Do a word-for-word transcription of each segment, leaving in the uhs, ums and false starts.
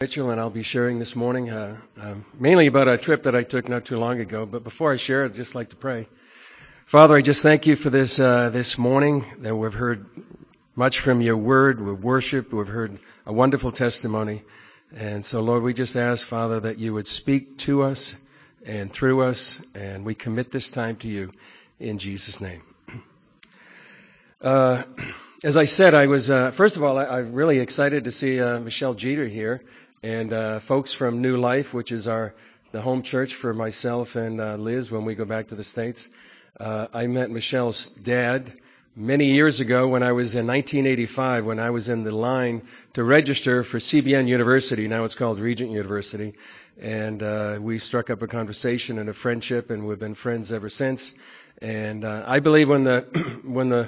Mitchell, and I'll be sharing this morning uh, uh, mainly about a trip that I took not too long ago. But before I share, I'd just like to pray. Father, I just thank you for this uh, this morning that we've heard much from your word. We've worshiped. We've heard a wonderful testimony. And so, Lord, we just ask, Father, that you would speak to us and through us, and we commit this time to you in Jesus' name. Uh, as I said, I was, uh, first of all, I, I'm really excited to see uh, Michelle Jeter here. And uh, folks from New Life, which is our the home church for myself and uh, Liz when we go back to the States. Uh, I met Michelle's dad many years ago when I was in nineteen eighty-five, when I was in the line to register for C B N University. Now it's called Regent University. And uh, we struck up a conversation and a friendship, and we've been friends ever since. And uh, I believe when the when the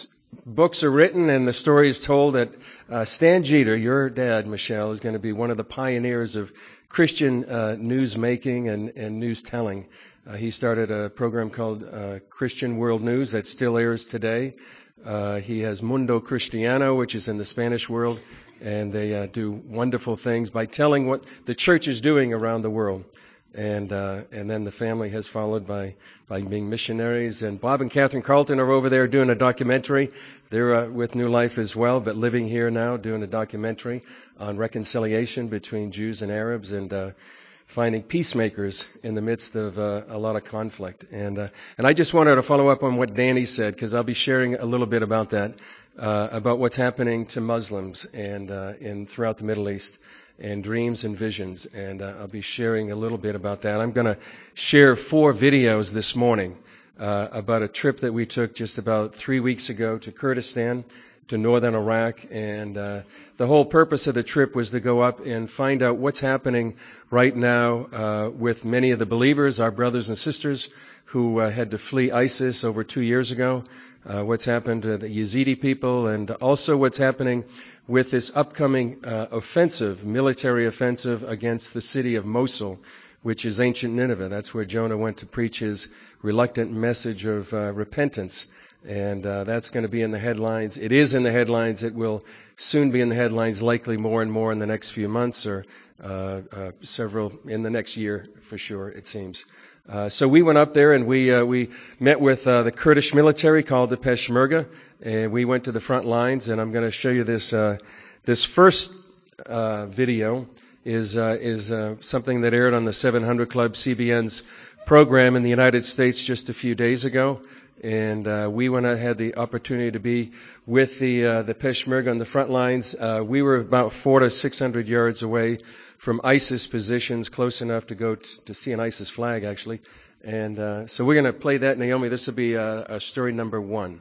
books are written and the story is told that uh, Stan Jeter, your dad, Michelle, is going to be one of the pioneers of Christian uh, news making and, and news telling. Uh, he started a program called uh, Christian World News that still airs today. Uh, he has Mundo Cristiano, which is in the Spanish world, and they uh, do wonderful things by telling what the church is doing around the world. And uh, and then the family has followed by, by being missionaries. And Bob and Catherine Carlton are over there doing a documentary. They're uh, with New Life as well, but living here now, doing a documentary on reconciliation between Jews and Arabs and uh, finding peacemakers in the midst of uh, a lot of conflict. And uh, and I just wanted to follow up on what Danny said, because I'll be sharing a little bit about that, uh, about what's happening to Muslims and uh, in throughout the Middle East. And dreams and visions, and uh, I'll be sharing a little bit about that. I'm going to share four videos this morning uh, about a trip that we took just about three weeks ago to Kurdistan, to northern Iraq, and uh, the whole purpose of the trip was to go up and find out what's happening right now uh, with many of the believers, our brothers and sisters, who uh, had to flee ISIS over two years ago, uh, what's happened to the Yazidi people, and also what's happening with this upcoming uh, offensive, military offensive against the city of Mosul, which is ancient Nineveh. That's where Jonah went to preach his reluctant message of uh, repentance. And uh, that's going to be in the headlines. It is in the headlines. It will soon be in the headlines, likely more and more in the next few months, or uh, uh, several in the next year for sure, it seems. Uh, so we went up there and we uh, we met with uh, the Kurdish military called the Peshmerga, and we went to the front lines. And I'm going to show you this. Uh, this first uh, video is uh, is uh, something that aired on the seven hundred Club, C B N's program in the United States just a few days ago. And uh, we went and had the opportunity to be with the uh, the Peshmerga on the front lines. Uh, we were about four to six hundred yards away from ISIS positions, close enough to go t- to see an ISIS flag, actually. And uh, so we're going to play that, Naomi. This will be uh, uh, story number one.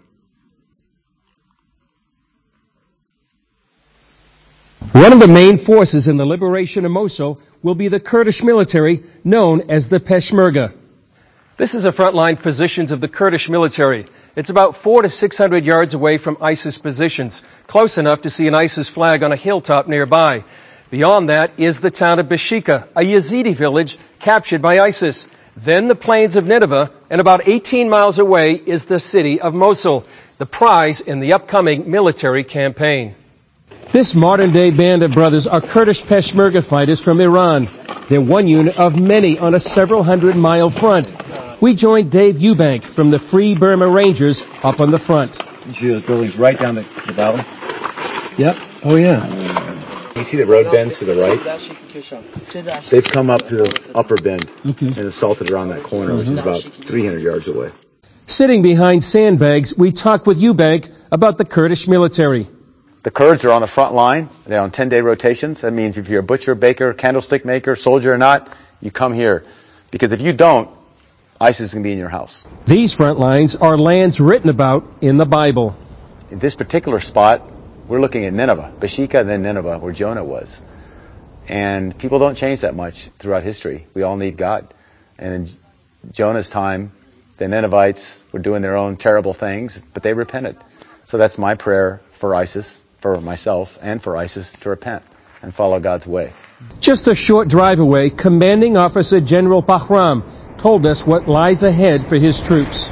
One of the main forces in the liberation of Mosul will be the Kurdish military known as the Peshmerga. This is the frontline positions of the Kurdish military. It's about four to six hundred yards away from ISIS positions, close enough to see an ISIS flag on a hilltop nearby. Beyond that is the town of Bashika, a Yazidi village captured by ISIS. Then the plains of Nineveh, and about eighteen miles away is the city of Mosul, the prize in the upcoming military campaign. This modern-day band of brothers are Kurdish Peshmerga fighters from Iran. They're one unit of many on a several hundred-mile front. We joined Dave Eubank from the Free Burma Rangers up on the front. You see those buildings right down the, the valley? Yep. Oh, yeah. You see the road bends to the right? They've come up to the upper bend okay. and assaulted around that corner, mm-hmm. which is about three hundred yards away. Sitting behind sandbags, we talk with Eubank about the Kurdish military. The Kurds are on the front line. They're on ten-day rotations. That means if you're a butcher, baker, candlestick maker, soldier or not, you come here. Because if you don't, ISIS is going to be in your house. These front lines are lands written about in the Bible. In this particular spot, we're looking at Nineveh, Bashika and then Nineveh, where Jonah was. And people don't change that much throughout history. We all need God. And in Jonah's time, the Ninevites were doing their own terrible things, but they repented. So that's my prayer for ISIS, for myself, and for ISIS to repent and follow God's way. Just a short drive away, Commanding Officer General Bahram told us what lies ahead for his troops.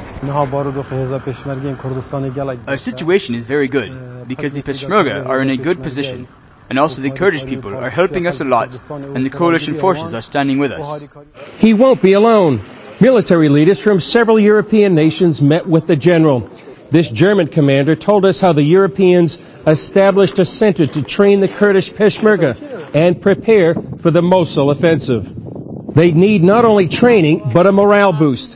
Our situation is very good, because the Peshmerga are in a good position, and also the Kurdish people are helping us a lot, and the coalition forces are standing with us. He won't be alone. Military leaders from several European nations met with the general. This German commander told us how the Europeans established a center to train the Kurdish Peshmerga and prepare for the Mosul offensive. They need not only training, but a morale boost.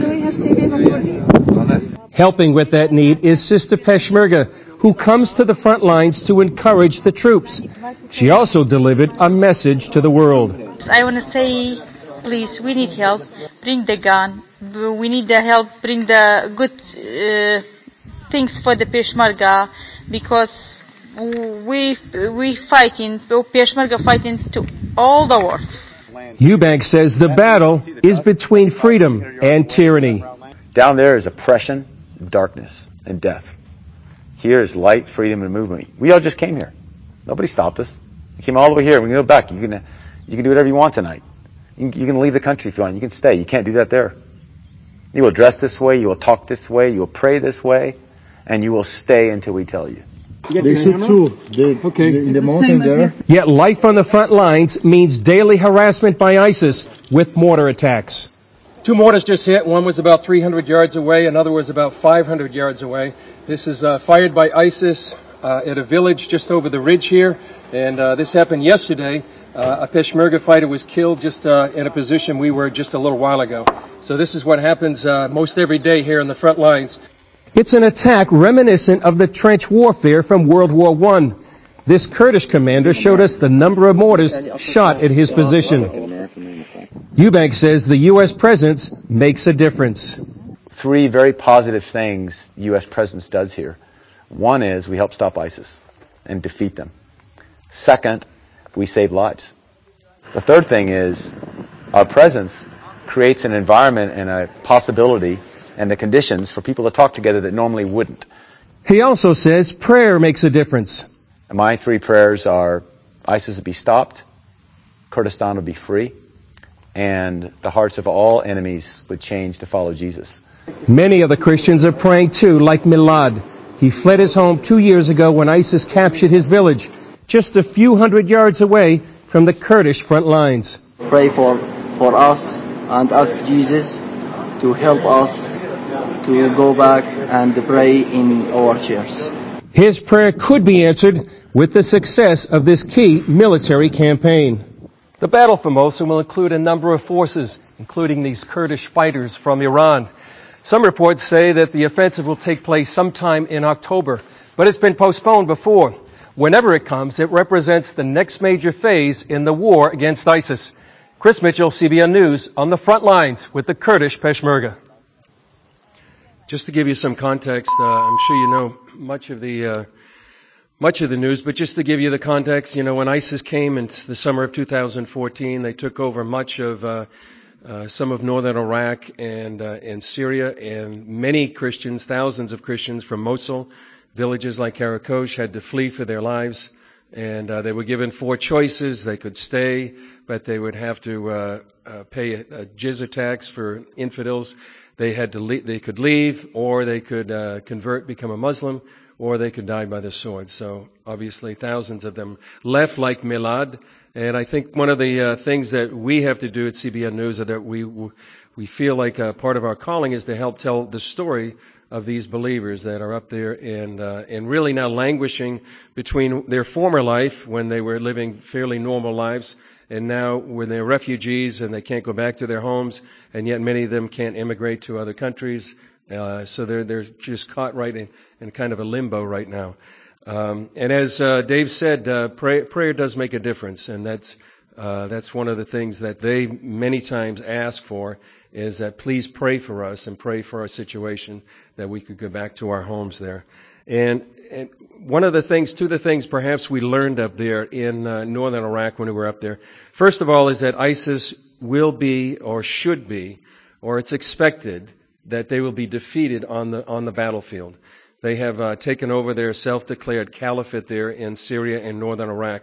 Helping with that need is Sister Peshmerga, who comes to the front lines to encourage the troops. She also delivered a message to the world. I want to say, please, we need help. Bring the gun. We need the help. Bring the good uh, things for the Peshmerga, because we we fighting, Peshmerga fighting to all the world. Eubank says the battle is between freedom and tyranny. Down there is oppression, darkness, and death. Here is light, freedom, and movement. We all just came here. Nobody stopped us. We came all the way here. We can go back. You can, you can do whatever you want tonight. You can, you can leave the country if you want. You can stay. You can't do that there. You will dress this way. You will talk this way. You will pray this way. And you will stay until we tell you. They shoot too. They, okay. In the mountain there. Yet life on the front lines means daily harassment by ISIS with mortar attacks. Two mortars just hit. One was about three hundred yards away. Another was about five hundred yards away. This is uh, fired by ISIS uh, at a village just over the ridge here. And uh, this happened yesterday. Uh, a Peshmerga fighter was killed just uh, in a position we were just a little while ago. So this is what happens uh, most every day here in the front lines. It's an attack reminiscent of the trench warfare from World War One. This Kurdish commander showed us the number of mortars shot at his position. Eubank says the U S presence makes a difference. Three very positive things the U S presence does here. One is we help stop ISIS and defeat them. Second, we save lives. The third thing is our presence creates an environment and a possibility and the conditions for people to talk together that normally wouldn't. He also says prayer makes a difference. And my three prayers are ISIS would be stopped, Kurdistan would be free, and the hearts of all enemies would change to follow Jesus. Many of the Christians are praying too, like Milad. He fled his home two years ago when ISIS captured his village, just a few hundred yards away from the Kurdish front lines. Pray for, for us and ask Jesus to help us to go back and pray in our church. His prayer could be answered with the success of this key military campaign. The battle for Mosul will include a number of forces, including these Kurdish fighters from Iran. Some reports say that the offensive will take place sometime in October, but it's been postponed before. Whenever it comes, it represents the next major phase in the war against ISIS. Chris Mitchell, C B N News, on the front lines with the Kurdish Peshmerga. Just to give you some context, uh, I'm sure you know much of the uh, much of the news, but just to give you the context, you know, when ISIS came in the summer of two thousand fourteen, they took over much of uh, uh, some of northern Iraq and uh, and Syria, and many Christians, thousands of Christians from Mosul, villages like Karakosh, had to flee for their lives. And uh, they were given four choices. They could stay, but they would have to uh, uh, pay a, a jizya tax for infidels. They had to le- they could leave, or they could uh, convert, become a Muslim, or they could die by the sword. So obviously thousands of them left like Milad. And I think one of the uh, things that we have to do at C B N News, is that we we feel like uh, part of our calling is to help tell the story of these believers that are up there and uh, and really now languishing between their former life when they were living fairly normal lives, and now when they're refugees and they can't go back to their homes, and yet many of them can't immigrate to other countries. Uh, so they're they're just caught right in, in kind of a limbo right now. Um, and as uh, Dave said, uh, pray, prayer does make a difference, and that's uh, that's one of the things that they many times ask for, is that please pray for us and pray for our situation, that we could go back to our homes there. And, and one of the things, two of the things perhaps we learned up there in uh, northern Iraq when we were up there, first of all, is that ISIS will be, or should be, or it's expected that they will be defeated on the on the battlefield. They have uh, taken over their self-declared caliphate there in Syria and northern Iraq.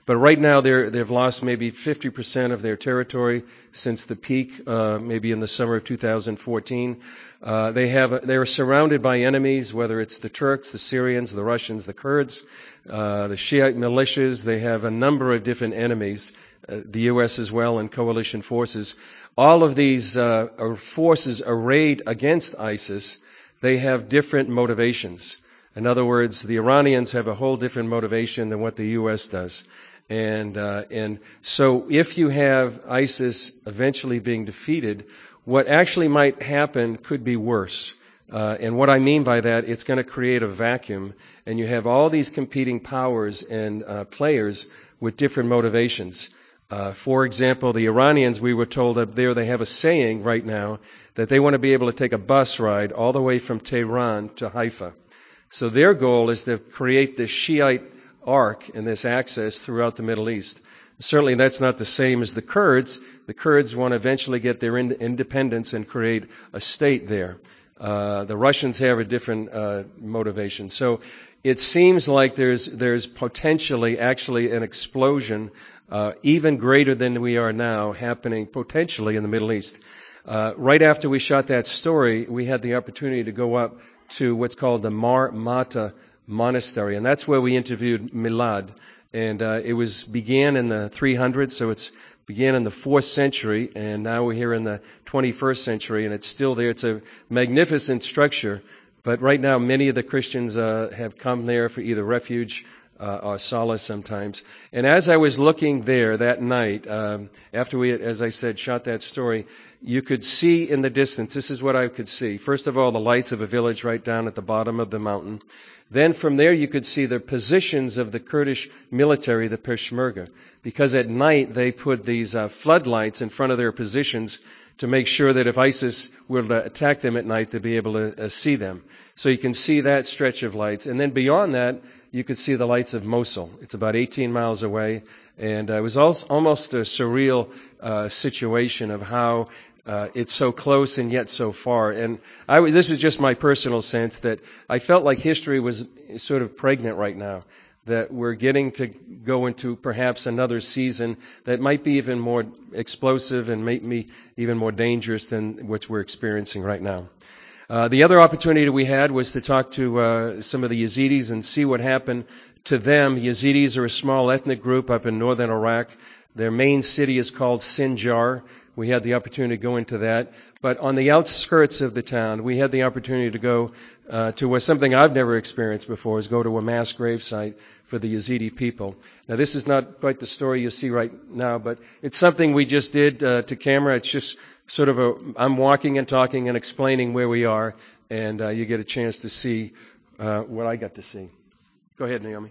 But right now they're, they've lost maybe fifty percent of their territory since the peak, uh, maybe in the summer of two thousand fourteen. Uh, they have, they are surrounded by enemies, whether it's the Turks, the Syrians, the Russians, the Kurds, uh, the Shiite militias. They have a number of different enemies, uh, the U S as well, and coalition forces. All of these uh, forces arrayed against ISIS, they have different motivations. In other words, the Iranians have a whole different motivation than what the U S does. And, uh, and so if you have ISIS eventually being defeated, what actually might happen could be worse. Uh, and what I mean by that, it's going to create a vacuum, and you have all these competing powers and uh, players with different motivations. Uh, for example, the Iranians, we were told up there, they have a saying right now that they want to be able to take a bus ride all the way from Tehran to Haifa. So their goal is to create this Shiite arc and this access throughout the Middle East. Certainly that's not the same as the Kurds. The Kurds want to eventually get their ind- independence and create a state there. Uh, the Russians have a different uh, motivation. So it seems like there's there's potentially actually an explosion uh, even greater than we are now happening potentially in the Middle East. Uh, right after we shot that story, we had the opportunity to go up to what's called the Mar Mata Monastery, and that's where we interviewed Milad. And uh, it was began in the three hundreds, so it's began in the fourth century, and now we're here in the twenty-first century, and it's still there. It's a magnificent structure, but right now many of the Christians uh, have come there for either refuge uh, or solace sometimes. And as I was looking there that night, um, after we, as I said, shot that story, you could see in the distance, this is what I could see. First of all, the lights of a village right down at the bottom of the mountain. Then from there you could see the positions of the Kurdish military, the Peshmerga, because at night they put these uh, floodlights in front of their positions to make sure that if ISIS were to attack them at night, they'd be able to uh, see them. So you can see that stretch of lights. And then beyond that, you could see the lights of Mosul. It's about eighteen miles away, and uh, it was also almost a surreal uh, situation of how Uh, it's so close and yet so far. And I, this is just my personal sense that I felt like history was sort of pregnant right now, that we're getting to go into perhaps another season that might be even more explosive and maybe even more dangerous than what we're experiencing right now. Uh, the other opportunity we had was to talk to uh, some of the Yazidis and see what happened to them. Yazidis are a small ethnic group up in northern Iraq. Their main city is called Sinjar. We had the opportunity to go into that. But on the outskirts of the town, we had the opportunity to go uh, to what something I've never experienced before, is go to a mass grave site for the Yazidi people. Now, this is not quite the story you see right now, but it's something we just did uh, to camera. It's just sort of a, I'm walking and talking and explaining where we are, and uh, you get a chance to see uh, what I got to see. Go ahead, Naomi.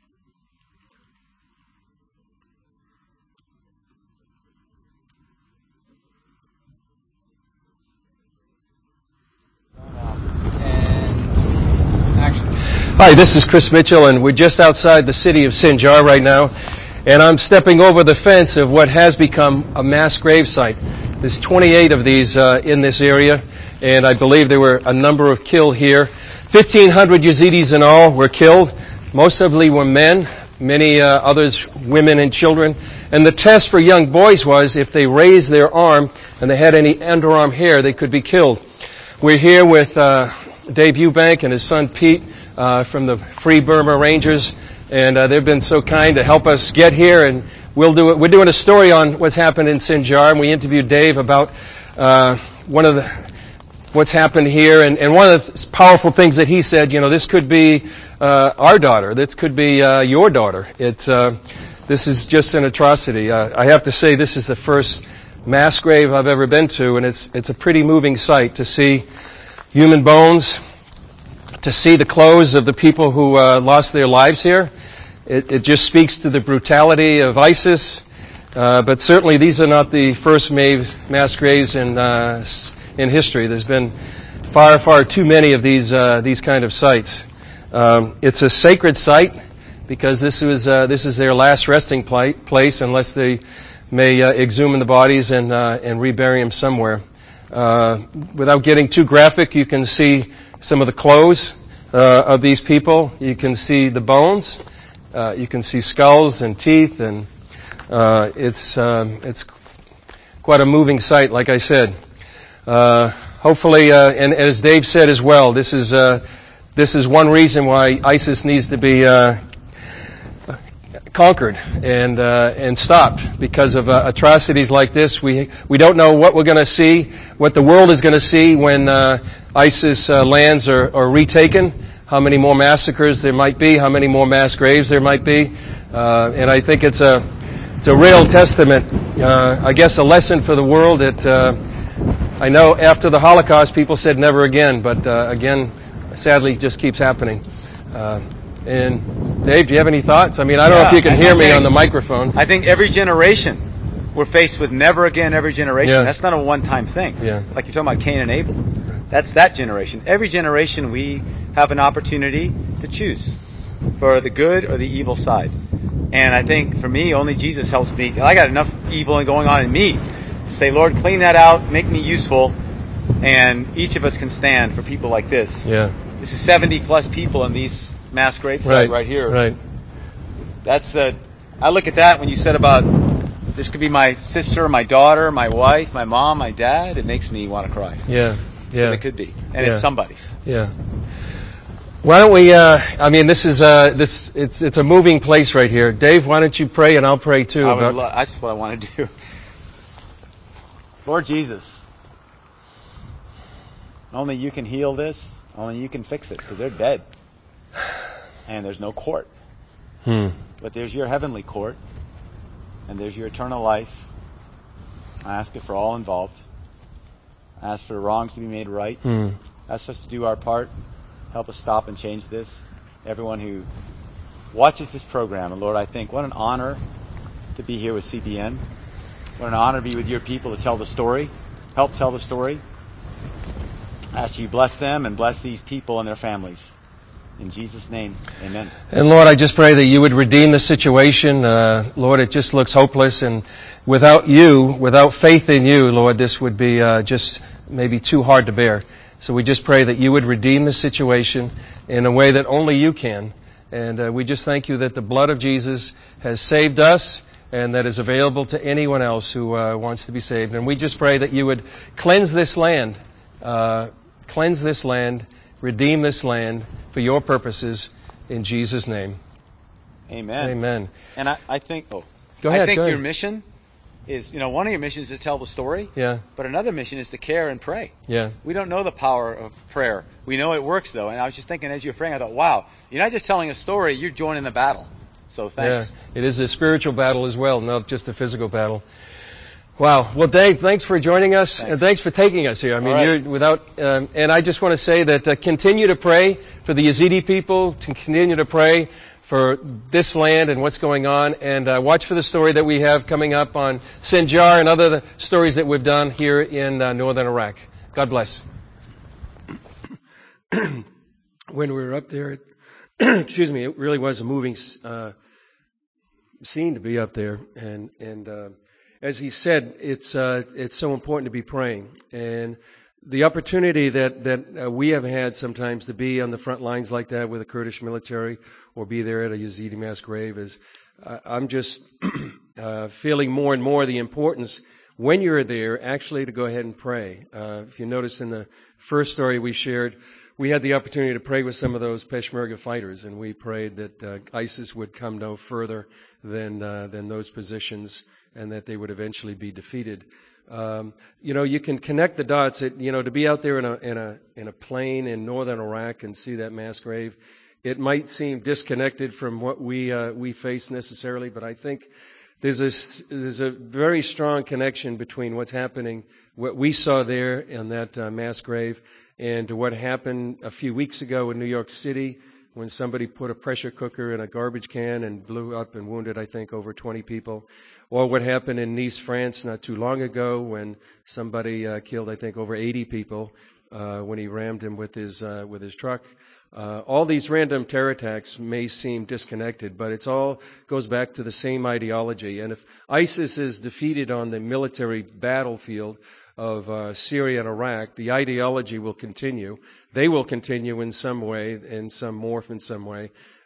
Hi, this is Chris Mitchell, and we're just outside the city of Sinjar right now, and I'm stepping over the fence of what has become a mass grave site. There's twenty-eight of these uh, in this area, and I believe there were a number of killed here. fifteen hundred Yazidis in all were killed. Most of them were men, many uh, others women and children. And the test for young boys was if they raised their arm and they had any underarm hair, they could be killed. We're here with uh, Dave Eubank and his son Pete, Uh, from the Free Burma Rangers, and uh, they've been so kind to help us get here. And we'll do it. We're doing a story on what's happened in Sinjar, and we interviewed Dave about uh, one of the what's happened here. And, and one of the powerful things that he said, you know, this could be uh, our daughter. This could be uh, your daughter. It's uh, this is just an atrocity. Uh, I have to say, this is the first mass grave I've ever been to, and it's it's a pretty moving sight to see human bones, to see the clothes of the people who uh, lost their lives here. It, it just speaks to the brutality of ISIS. Uh, but certainly these are not the first mass graves in uh, in history. There's been far, far too many of these uh, these kind of sites. Um, it's a sacred site because this was uh, this is their last resting place, unless they may uh, exhume the bodies and uh, and rebury them somewhere. Uh, without getting too graphic, you can see some of the clothes uh, of these people. You can see the bones, uh, you can see skulls and teeth, and uh, it's um, it's quite a moving sight, like I said. Uh, hopefully, uh, and as Dave said as well, this is uh, this is one reason why ISIS needs to be uh, conquered and uh, and stopped, because of uh, atrocities like this. We we don't know what we're going to see, what the world is going to see when uh, ISIS uh, lands are, are retaken. How many more massacres there might be? How many more mass graves there might be? Uh, and I think it's a it's a real testament, uh, I guess, a lesson for the world that uh, I know after the Holocaust people said never again, but uh, again, sadly, just keeps happening. Uh, And Dave, do you have any thoughts? I mean, I don't yeah, know if you can hear I me think, on the microphone. I think every generation, we're faced with never again every generation. Yeah. That's not a one-time thing. Yeah. Like you're talking about Cain and Abel. That's that generation. Every generation we have an opportunity to choose for the good or the evil side. And I think for me, only Jesus helps me. I got enough evil going on in me to say, Lord, clean that out, make me useful, and each of us can stand for people like this. Yeah. This is seventy plus people in these mass gravesite Right. right here. Right. That's the. I look at that when you said about this could be my sister, my daughter, my wife, my mom, my dad. It makes me want to cry. Yeah. Yeah. It could be, and yeah. it's somebody's. Yeah. Why don't we? Uh, I mean, this is uh, this. It's it's a moving place right here. Dave, why don't you pray, and I'll pray too. I about would lo- that's what I want to do. Lord Jesus, only you can heal this. Only you can fix it, because they're dead. And there's no court. Hmm. But there's your heavenly court. And there's your eternal life. I ask it for all involved. I ask for wrongs to be made right. Hmm. Ask us to do our part. Help us stop and change this. Everyone who watches this program. And Lord, I think what an honor to be here with C B N. What an honor to be with your people to tell the story. Help tell the story. I ask you bless them and bless these people and their families. In Jesus' name, amen. And Lord, I just pray that you would redeem the situation. Uh, Lord, it just looks hopeless. And without you, without faith in you, Lord, this would be uh, just maybe too hard to bear. So we just pray that you would redeem the situation in a way that only you can. And uh, we just thank you that the blood of Jesus has saved us and that is available to anyone else who uh, wants to be saved. And we just pray that you would cleanse this land, uh, cleanse this land, redeem this land for your purposes in Jesus' name. Amen. Amen. And I, I think, oh, go ahead. I think go your ahead. mission is, you know, one of your missions is to tell the story. Yeah. But another mission is to care and pray. Yeah. We don't know the power of prayer. We know it works, though. And I was just thinking as you were praying, I thought, wow, you're not just telling a story, you're joining the battle. So thanks. Yeah. It is a spiritual battle as well, not just a physical battle. Wow. Well, Dave, thanks for joining us, Thanks. and thanks for taking us here. I mean, right. you're without, um, and I just want to say that uh, continue to pray for the Yazidi people, to continue to pray for this land and what's going on, and uh, watch for the story that we have coming up on Sinjar and other stories that we've done here in uh, northern Iraq. God bless. When we were up there, it, excuse me, it really was a moving uh, scene to be up there, and and. Uh, As he said, it's uh, it's so important to be praying, and the opportunity that that uh, we have had sometimes to be on the front lines like that with the Kurdish military, or be there at a Yazidi mass grave, is uh, I'm just uh, feeling more and more the importance when you're there actually to go ahead and pray. Uh, if you notice in the first story we shared, we had the opportunity to pray with some of those Peshmerga fighters, and we prayed that uh, ISIS would come no further than uh, than those positions, and that they would eventually be defeated. Um, you know, you can connect the dots. It, you know, to be out there in a in a in a plane in northern Iraq and see that mass grave, it might seem disconnected from what we uh, we face necessarily, but I think there's a there's a very strong connection between what's happening, what we saw there in that uh, mass grave, and what happened a few weeks ago in New York City, when somebody put a pressure cooker in a garbage can and blew up and wounded, I think, over twenty people. Or what happened in Nice, France, not too long ago, when somebody uh, killed, I think, over eighty people uh, when he rammed him with his uh, with his truck. Uh, all these random terror attacks may seem disconnected, but it's all goes back to the same ideology. And if ISIS is defeated on the military battlefield of uh, Syria and Iraq, the ideology will continue. They will continue in some way, in some morph in some way.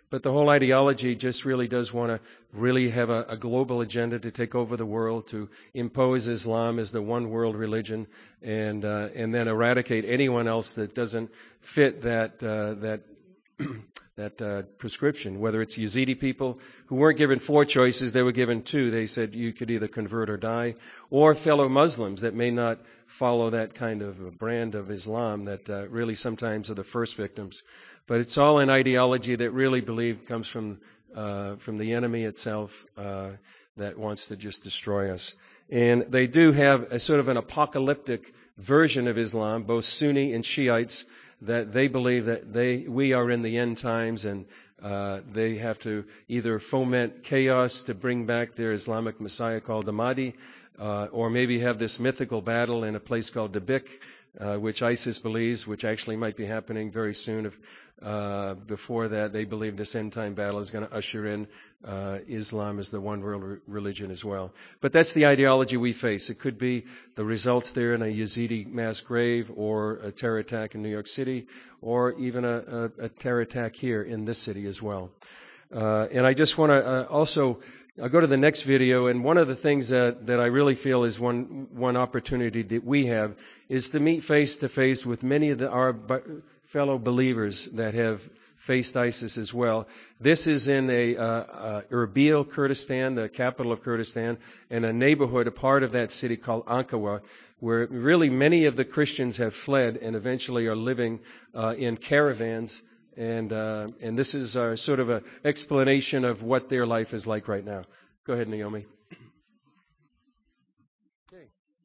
But the whole ideology just really does want to really have a, a global agenda to take over the world, to impose Islam as the one world religion, and uh, and then eradicate anyone else that doesn't fit that uh, that that uh, prescription. Whether it's Yazidi people who weren't given four choices, they were given two. They said you could either convert or die, or fellow Muslims that may not follow that kind of a brand of Islam that uh, really sometimes are the first victims. But it's all an ideology that really believe comes from uh, from the enemy itself uh, that wants to just destroy us. And they do have a sort of an apocalyptic version of Islam, both Sunni and Shiites, that they believe that they we are in the end times, and uh, they have to either foment chaos to bring back their Islamic Messiah called the Mahdi, uh, or maybe have this mythical battle in a place called Dabiq, uh, which ISIS believes, which actually might be happening very soon. If uh, before that, they believe this end-time battle is going to usher in uh, Islam as the one-world re- religion as well. But that's the ideology we face. It could be the results there in a Yazidi mass grave, or a terror attack in New York City, or even a, a, a terror attack here in this city as well. Uh, and I just want to uh, also... I'll go to the next video, and one of the things that, that I really feel is one one opportunity that we have is to meet face to face with many of the, our fellow believers that have faced ISIS as well. This is in a uh, uh, Erbil, Kurdistan, the capital of Kurdistan, and a neighborhood, a part of that city called Ankawa, where really many of the Christians have fled and eventually are living uh, in caravans. And uh, and this is uh, sort of an explanation of what their life is like right now. Go ahead, Naomi. Okay.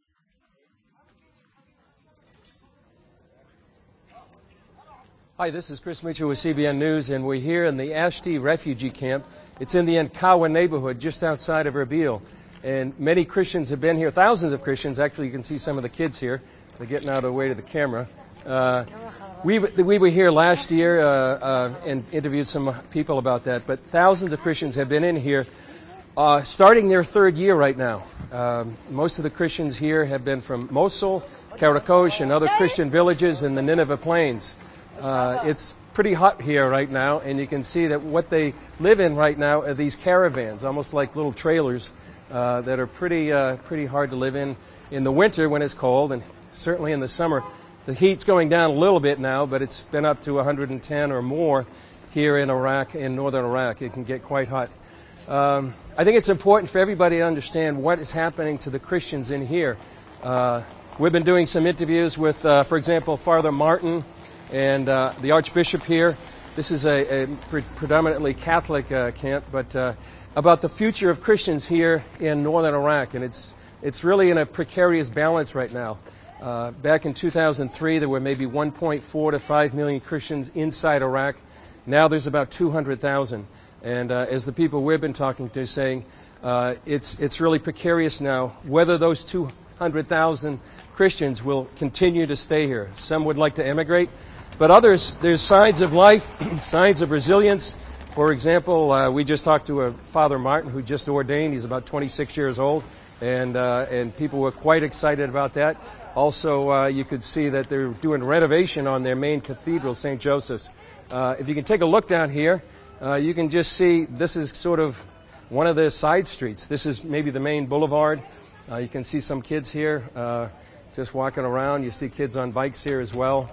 Hi, this is Chris Mitchell with C B N News, and we're here in the Ashti refugee camp. It's in the Ankawa neighborhood just outside of Erbil. And many Christians have been here, thousands of Christians. Actually, you can see some of the kids here. They're getting out of the way to the camera. Uh, We, we were here last year uh, uh, and interviewed some people about that, but thousands of Christians have been in here uh, starting their third year right now. Um, most of the Christians here have been from Mosul, Karakosh, and other Christian villages in the Nineveh Plains. Uh, it's pretty hot here right now, and you can see that what they live in right now are these caravans, almost like little trailers uh, that are pretty, uh, pretty hard to live in in the winter when it's cold, and certainly in the summer. The heat's going down a little bit now, but it's been up to one hundred ten or more here in Iraq, in northern Iraq. It can get quite hot. Um, I think it's important for everybody to understand what is happening to the Christians in here. Uh, we've been doing some interviews with, uh, for example, Father Martin and uh, the Archbishop here. This is a, a pre- predominantly Catholic uh, camp, but uh, about the future of Christians here in northern Iraq, and it's it's really in a precarious balance right now. Uh, back in two thousand three, there were maybe one point four to five million Christians inside Iraq. Now there's about two hundred thousand. And uh, as the people we've been talking to saying, uh, it's it's really precarious now whether those two hundred thousand Christians will continue to stay here. Some would like to emigrate, but others, there's signs of life, signs of resilience. For example, uh, we just talked to a Father Martin who just ordained. He's about twenty-six years old, and uh, and people were quite excited about that. Also, uh, you could see that they're doing renovation on their main cathedral, Saint Joseph's. Uh, if you can take a look down here, uh, you can just see this is sort of one of the side streets. This is maybe the main boulevard. Uh, you can see some kids here uh, just walking around. You see kids on bikes here as well.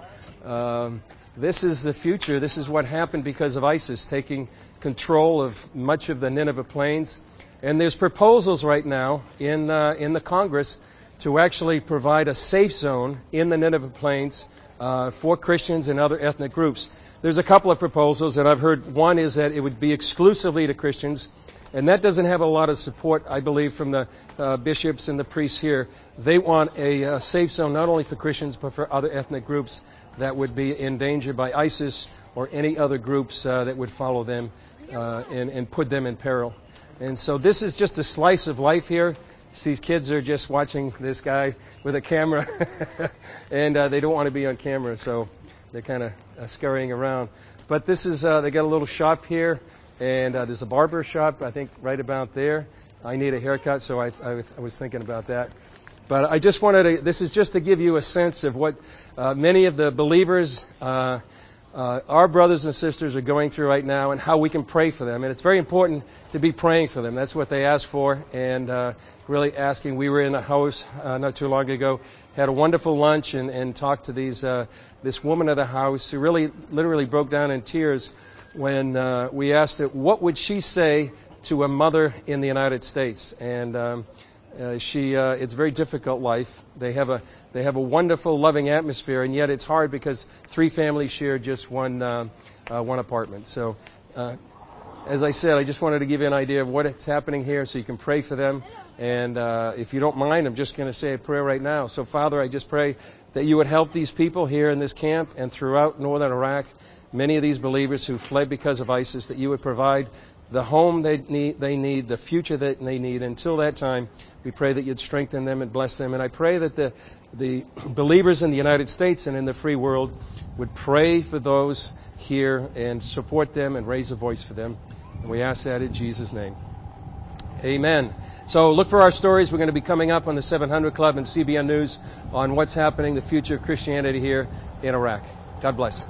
Um, this is the future. This is what happened because of ISIS taking control of much of the Nineveh Plains. And there's proposals right now in uh, in the Congress to actually provide a safe zone in the Nineveh Plains uh, for Christians and other ethnic groups. There's a couple of proposals, and I've heard one is that it would be exclusively to Christians, and that doesn't have a lot of support, I believe, from the uh, bishops and the priests here. They want a, a safe zone not only for Christians, but for other ethnic groups that would be in danger by ISIS or any other groups uh, that would follow them uh, and, and put them in peril. And so this is just a slice of life here. These kids are just watching this guy with a camera, and uh, they don't want to be on camera, so they're kind of uh, scurrying around. But this is, uh, they got a little shop here, and uh, there's a barber shop, I think, right about there. I need a haircut, so I, I, I was thinking about that. But I just wanted to, this is just to give you a sense of what uh, many of the believers uh, uh, our brothers and sisters are going through right now and how we can pray for them. And it's very important to be praying for them. That's what they asked for, and uh, really asking. We were in a house uh, not too long ago, had a wonderful lunch, and, and talked to these uh, this woman of the house who really literally broke down in tears when uh, we asked her what would she say to a mother in the United States. And um, uh, she, uh, it's a very difficult life. They have a they have a wonderful, loving atmosphere, and yet it's hard because three families share just one uh, uh, one apartment. So, uh, as I said, I just wanted to give you an idea of what is happening here, so you can pray for them. And uh, if you don't mind, I'm just going to say a prayer right now. So, Father, I just pray that you would help these people here in this camp and throughout northern Iraq, many of these believers who fled because of ISIS, that you would provide the home they need, they need, the future that they need. Until that time, we pray that you'd strengthen them and bless them. And I pray that the, the believers in the United States and in the free world would pray for those here and support them and raise a voice for them. And we ask that in Jesus' name. Amen. So look for our stories. We're going to be coming up on the seven hundred Club and C B N News on what's happening, the future of Christianity here in Iraq. God bless.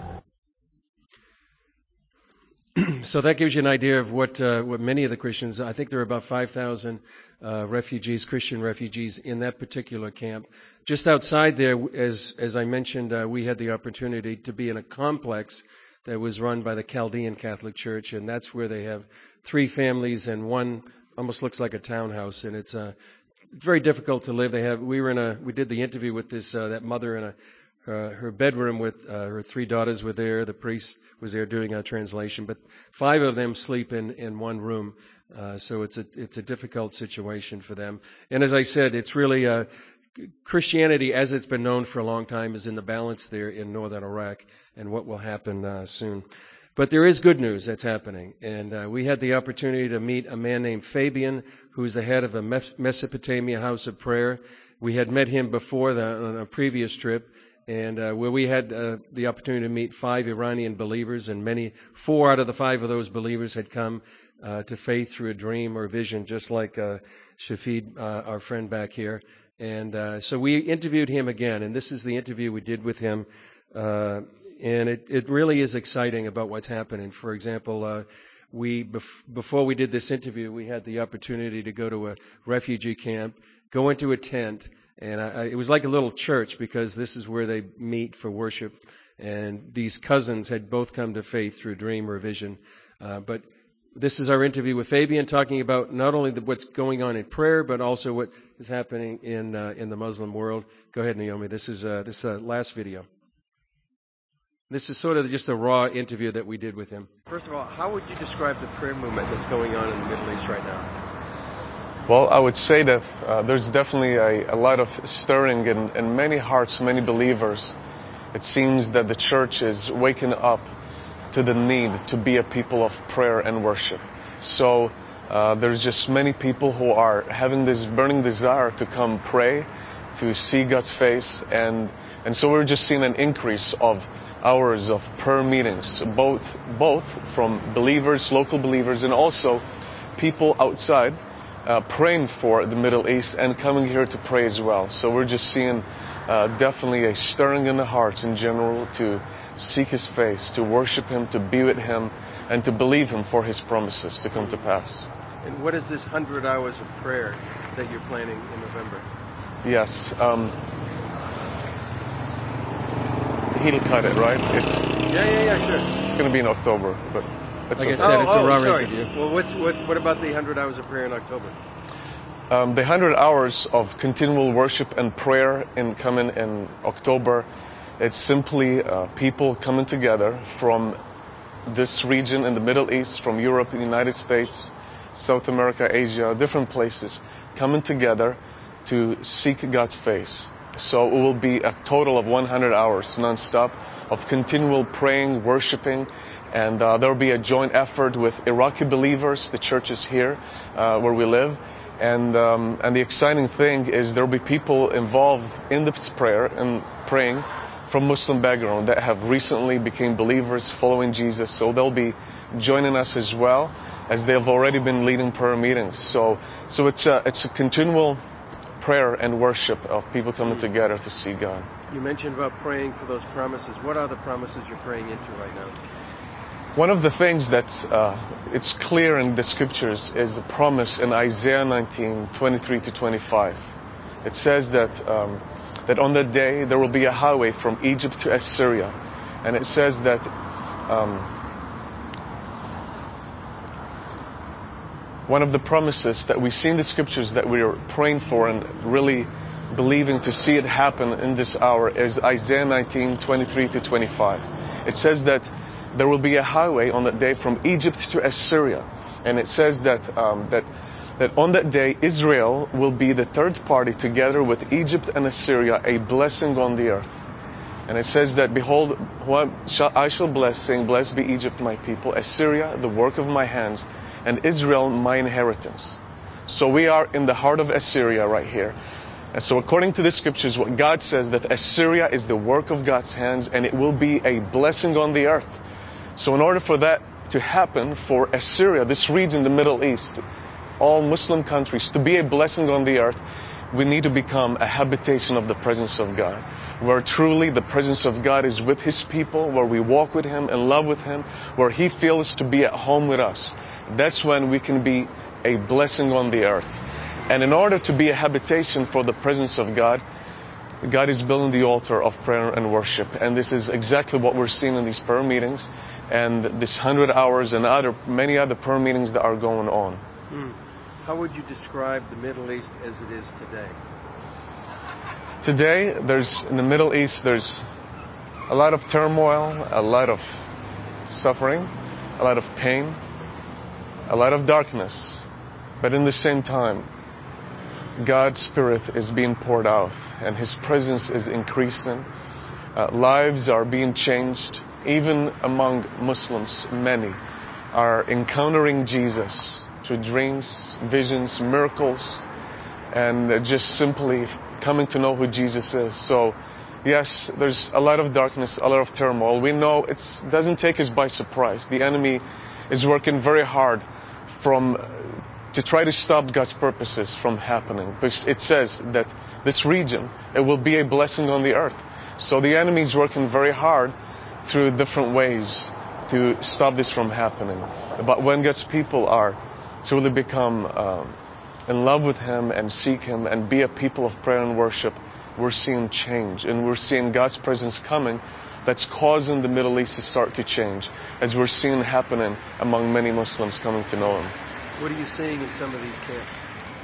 So that gives you an idea of what uh, what many of the Christians, I think there are about five thousand uh, refugees, Christian refugees in that particular camp. Just outside there, as as I mentioned, uh, we had the opportunity to be in a complex that was run by the Chaldean Catholic Church, and that's where they have three families and one almost looks like a townhouse, and it's uh, very difficult to live. They have we were in a we did the interview with this uh, that mother in a Uh, her bedroom with uh, her three daughters were there. The priest was there doing a translation, but five of them sleep in, in one room. Uh, so it's a it's a difficult situation for them. And as I said, it's really uh, Christianity, as it's been known for a long time, is in the balance there in northern Iraq, and what will happen uh, soon. But there is good news that's happening, and uh, we had the opportunity to meet a man named Fabian, who's the head of a Mesopotamia House of Prayer. We had met him before the, on a previous trip. And uh, where we had uh, the opportunity to meet five Iranian believers, and many, four out of the five of those believers had come uh, to faith through a dream or vision, just like uh, Shafid, uh, our friend back here. And uh, so we interviewed him again, and this is the interview we did with him. Uh, and it, it really is exciting about what's happening. For example, uh, we bef- before we did this interview, we had the opportunity to go to a refugee camp, go into a tent. And I, it was like a little church because this is where they meet for worship. And these cousins had both come to faith through dream or vision. Uh, but this is our interview with Fabian, talking about not only the, what's going on in prayer, but also what is happening in uh, in the Muslim world. Go ahead, Naomi. This is uh, this uh, last video. This is sort of just a raw interview that we did with him. First of all, how would you describe the prayer movement that's going on in the Middle East right now? Well, I would say that uh, there's definitely a, a lot of stirring in, in many hearts, many believers. It seems that the church is waking up to the need to be a people of prayer and worship. So uh, there's just many people who are having this burning desire to come pray, to see God's face, and and so we're just seeing an increase of hours of prayer meetings, both both from believers, local believers, and also people outside. Uh, praying for the Middle East and coming here to pray as well. So we're just seeing uh, definitely a stirring in the hearts in general to seek His face, to worship Him, to be with Him, and to believe Him for His promises to come to pass. And what is this hundred hours of prayer that you're planning in November? Yes. Um, he'll cut it, right? It's yeah, yeah, yeah, sure. It's going to be in October, but. Like okay. I said, oh, it's a oh, raw sorry. interview. Well, what's, what, what about the one hundred hours of prayer in October? Um, the one hundred hours of continual worship and prayer in coming in October, it's simply uh, people coming together from this region in the Middle East, from Europe, the United States, South America, Asia, different places, coming together to seek God's face. So it will be a total of one hundred hours non-stop of continual praying, worshiping. And uh, there will be a joint effort with Iraqi believers, the churches here uh, where we live. And um, and the exciting thing is there will be people involved in this prayer and praying from Muslim background that have recently become believers following Jesus. So they'll be joining us as well, as they have already been leading prayer meetings. So so it's a, it's a continual prayer and worship, of people coming together to see God. You mentioned about praying for those promises. What are the promises you're praying into right now? One of the things that's uh, it's clear in the scriptures is the promise in Isaiah nineteen, twenty-three to twenty-five. It says that um, that on that day there will be a highway from Egypt to Assyria, and it says that um, one of the promises that we see in the scriptures that we are praying for and really believing to see it happen in this hour is Isaiah nineteen, twenty-three to twenty-five. It says that there will be a highway on that day from Egypt to Assyria. And it says that um, that that on that day Israel will be the third party together with Egypt and Assyria, a blessing on the earth. And it says that, behold, I shall bless, saying, blessed be Egypt, my people, Assyria, the work of my hands, and Israel, my inheritance. So we are in the heart of Assyria right here. And so according to the scriptures, what God says, that Assyria is the work of God's hands, and it will be a blessing on the earth. So in order for that to happen, for Assyria, this region, the Middle East, all Muslim countries, to be a blessing on the earth, we need to become a habitation of the presence of God, where truly the presence of God is with His people, where we walk with Him and love with Him, where He feels to be at home with us. That's when we can be a blessing on the earth. And in order to be a habitation for the presence of God, God is building the altar of prayer and worship. And this is exactly what we're seeing in these prayer meetings and this hundred hours and other many other prayer meetings that are going on. Hmm. How would you describe the Middle East as it is today? Today, there's in the Middle East, there's a lot of turmoil, a lot of suffering, a lot of pain, a lot of darkness. But in the same time, God's Spirit is being poured out and His presence is increasing. Uh, lives are being changed. Even among Muslims, many are encountering Jesus through dreams, visions, miracles, and just simply coming to know who Jesus is. So, yes, there's a lot of darkness, a lot of turmoil. We know it doesn't take us by surprise. The enemy is working very hard from to try to stop God's purposes from happening. Because it says that this region, it will be a blessing on the earth. So the enemy is working very hard through different ways to stop this from happening. But when God's people are truly become um, in love with Him and seek Him and be a people of prayer and worship, we're seeing change. And we're seeing God's presence coming that's causing the Middle East to start to change, as we're seeing happening among many Muslims coming to know Him. What are you seeing in some of these camps?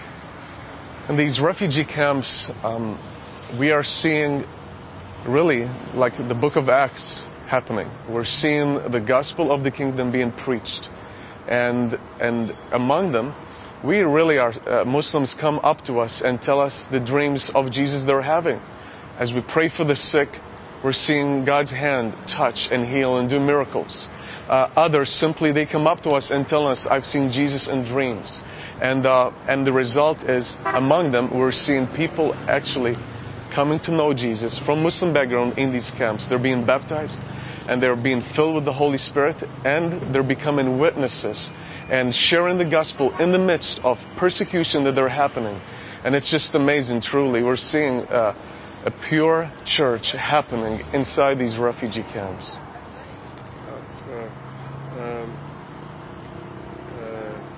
In these refugee camps, um, we are seeing really like the book of Acts happening. We're seeing the gospel of the kingdom being preached. And and among them, we really are, uh, Muslims come up to us and tell us the dreams of Jesus they're having. As we pray for the sick, we're seeing God's hand touch and heal and do miracles. Uh, others simply, they come up to us and tell us, I've seen Jesus in dreams. And, uh, and the result is, among them, we're seeing people actually coming to know Jesus from Muslim background in these camps. They're being baptized and they're being filled with the Holy Spirit, and they're becoming witnesses and sharing the gospel in the midst of persecution that they're happening. And it's just amazing, truly. We're seeing uh, a pure church happening inside these refugee camps. Uh, um, uh,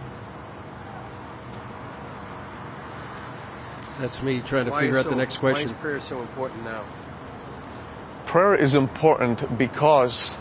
that's me trying to Why figure out so, the next question. Why is prayer so important now? Prayer is important because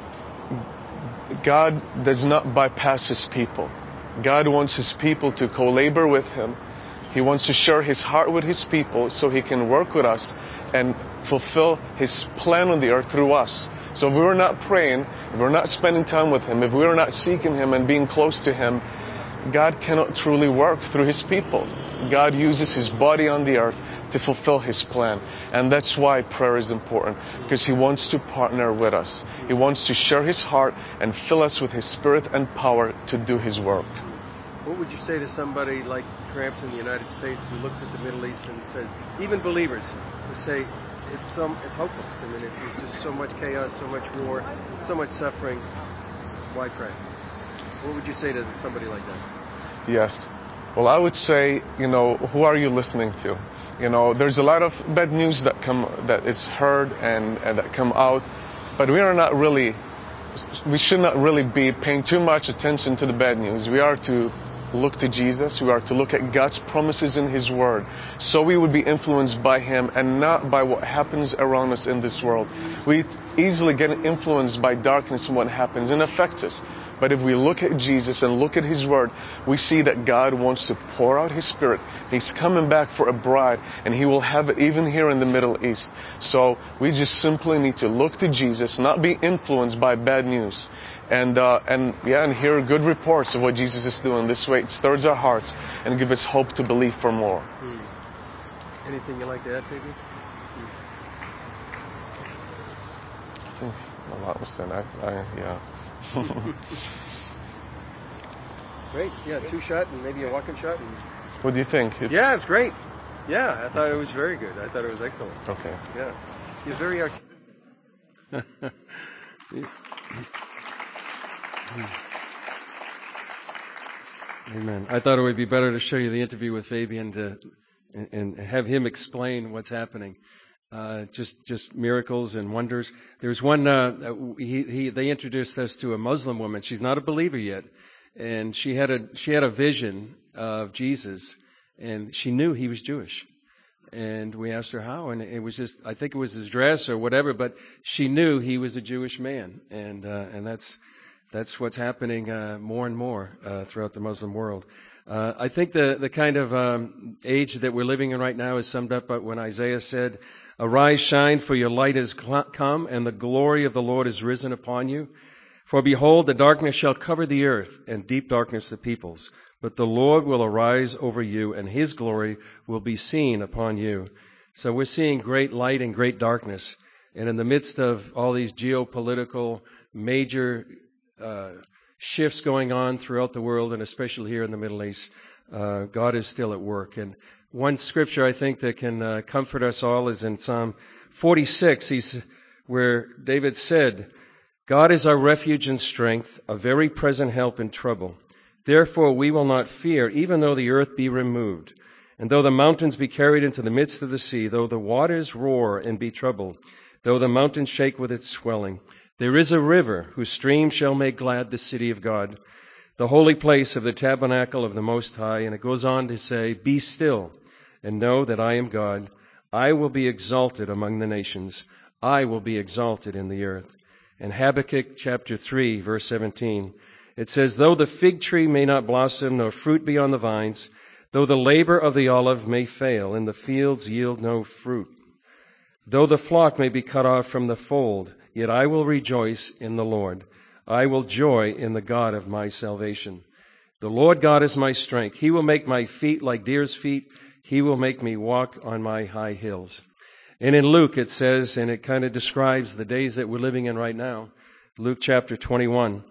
God does not bypass His people. God wants His people to co-labor with Him. He wants to share His heart with His people so He can work with us and fulfill His plan on the earth through us. So if we're not praying, if we're not spending time with Him, if we're not seeking Him and being close to Him, God cannot truly work through His people. God uses His body on the earth to fulfill His plan. And that's why prayer is important, because He wants to partner with us. He wants to share His heart and fill us with His Spirit and power to do His work. What would you say to somebody like perhaps in the United States who looks at the Middle East and says, even believers, who say it's some, it's hopeless. I mean, it's just so much chaos, so much war, so much suffering. Why pray? What would you say to somebody like that? Yes. Well, I would say, you know, who are you listening to? You know, there's a lot of bad news that come, that is heard and, and that come out, but we are not really, we should not really be paying too much attention to the bad news. We are to look to Jesus. We are to look at God's promises in His Word, so we would be influenced by Him and not by what happens around us in this world. We easily get influenced by darkness and what happens and affects us. But if we look at Jesus and look at His Word, we see that God wants to pour out His Spirit. He's coming back for a bride, and He will have it even here in the Middle East. So we just simply need to look to Jesus, not be influenced by bad news. And, uh, and yeah, and hear good reports of what Jesus is doing. This way it stirs our hearts and gives us hope to believe for more. Hmm. Anything you'd like to add, Fabian? Hmm. I think a lot was said. I, I, yeah. Great. Yeah, two shot and maybe a walking shot. And... What do you think? It's... Yeah, it's great. Yeah, I thought it was very good. I thought it was excellent. Okay. Yeah. You're very art- Amen. I thought it would be better to show you the interview with Fabian to, and, and have him explain what's happening. Uh, just, just miracles and wonders. There's one, uh, he, he, they introduced us to a Muslim woman. She's not a believer yet. And she had a, she had a vision of Jesus, and she knew He was Jewish. And we asked her how, and it was just, I think it was his dress or whatever, but she knew He was a Jewish man. And, uh, and that's, that's what's happening, uh, more and more, uh, throughout the Muslim world. Uh, I think the, the kind of, um, age that we're living in right now is summed up by when Isaiah said, "Arise, shine, for your light is come, and the glory of the Lord is risen upon you. For behold, the darkness shall cover the earth, and deep darkness the peoples. But the Lord will arise over you, and His glory will be seen upon you." So we're seeing great light and great darkness. And in the midst of all these geopolitical major uh, shifts going on throughout the world, and especially here in the Middle East, uh, God is still at work. And one scripture I think that can uh, comfort us all is in Psalm forty-six, he's, where David said, "God is our refuge and strength, a very present help in trouble. Therefore we will not fear, even though the earth be removed, and though the mountains be carried into the midst of the sea, though the waters roar and be troubled, though the mountains shake with its swelling. There is a river whose stream shall make glad the city of God, the holy place of the tabernacle of the Most High." And it goes on to say, "Be still and know that I am God. I will be exalted among the nations. I will be exalted in the earth." And Habakkuk chapter three, verse seventeen, it says, "Though the fig tree may not blossom, nor fruit be on the vines, though the labor of the olive may fail, and the fields yield no fruit, though the flock may be cut off from the fold, yet I will rejoice in the Lord. I will joy in the God of my salvation. The Lord God is my strength. He will make my feet like deer's feet. He will make me walk on my high hills." And in Luke it says, and it kind of describes the days that we're living in right now, Luke chapter twenty-one,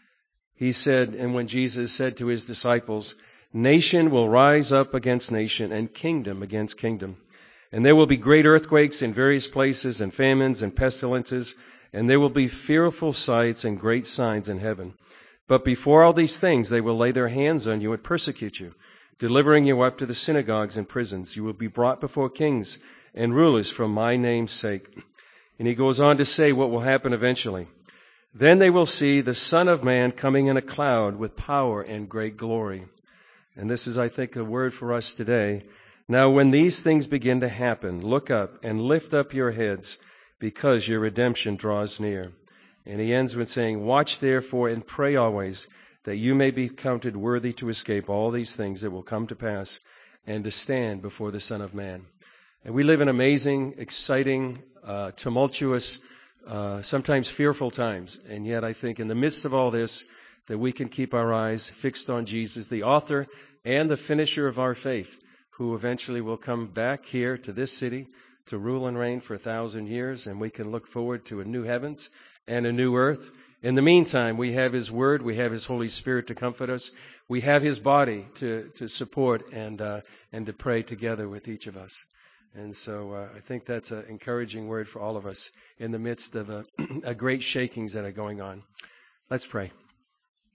he said, and when Jesus said to His disciples, "Nation will rise up against nation, and kingdom against kingdom. And there will be great earthquakes in various places, and famines and pestilences, and there will be fearful sights and great signs in heaven. But before all these things they will lay their hands on you and persecute you, delivering you up to the synagogues and prisons. You will be brought before kings and rulers for my name's sake." And he goes on to say what will happen eventually. "Then they will see the Son of Man coming in a cloud with power and great glory." And this is, I think, a word for us today. "Now when these things begin to happen, look up and lift up your heads, because your redemption draws near." And he ends with saying, "Watch therefore and pray always, that you may be counted worthy to escape all these things that will come to pass, and to stand before the Son of Man." And we live in amazing, exciting, uh, tumultuous, uh, sometimes fearful times. And yet I think in the midst of all this, that we can keep our eyes fixed on Jesus, the author and the finisher of our faith, who eventually will come back here to this city to rule and reign for a thousand years. And we can look forward to a new heavens and a new earth. In the meantime, we have His Word, we have His Holy Spirit to comfort us, we have His body to, to support and, uh, and to pray together with each of us. And so uh, I think that's an encouraging word for all of us in the midst of a, a great shakings that are going on. Let's pray.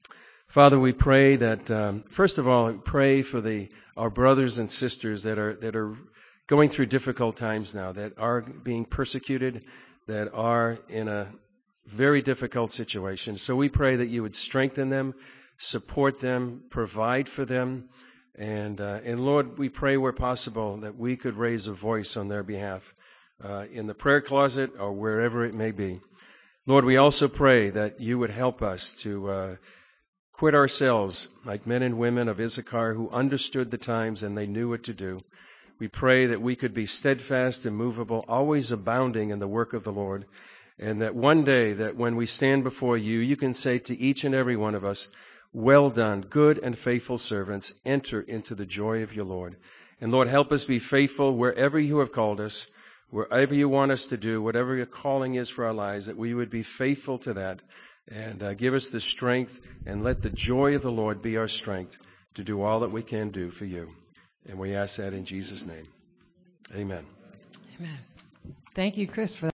Father, we pray that, um, first of all, pray for the our brothers and sisters that are that are going through difficult times now, that are being persecuted, that are in a very difficult situation. So we pray that you would strengthen them, support them, provide for them. And, uh, and Lord, we pray where possible that we could raise a voice on their behalf uh, in the prayer closet or wherever it may be. Lord, we also pray that you would help us to uh, quit ourselves like men and women of Issachar who understood the times and they knew what to do. We pray that we could be steadfast, immovable, always abounding in the work of the Lord, and that one day that when we stand before you, you can say to each and every one of us, well done, good and faithful servants, enter into the joy of your Lord. And Lord, help us be faithful wherever you have called us, wherever you want us to do, whatever your calling is for our lives, that we would be faithful to that. And uh, give us the strength, and let the joy of the Lord be our strength to do all that we can do for you. And we ask that in Jesus' name. Amen. Amen. Thank you, Chris, for that.